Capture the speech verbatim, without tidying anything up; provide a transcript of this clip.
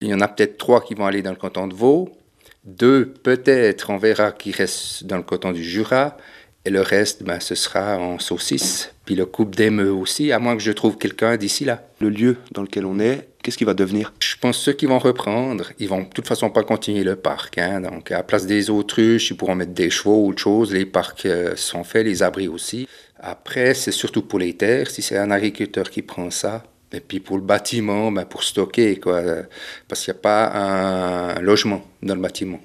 Il y en a peut-être trois qui vont aller dans le canton de Vaud, deux peut-être, on verra, qui restent dans le canton du Jura, et le reste, ben, ce sera en saucisse, puis le couple d'émeux aussi, à moins que je trouve quelqu'un d'ici là. Le lieu dans lequel on est, qu'est-ce qu'il va devenir? Je pense que ceux qui vont reprendre, ils vont de toute façon pas continuer le parc. Hein. Donc, à la place des autruches, ils pourront mettre des chevaux ou autre chose. Les parcs euh, sont faits, les abris aussi. Après, c'est surtout pour les terres, si c'est un agriculteur qui prend ça. Et puis pour le bâtiment, ben pour stocker, quoi. Parce qu'il n'y a pas un logement dans le bâtiment.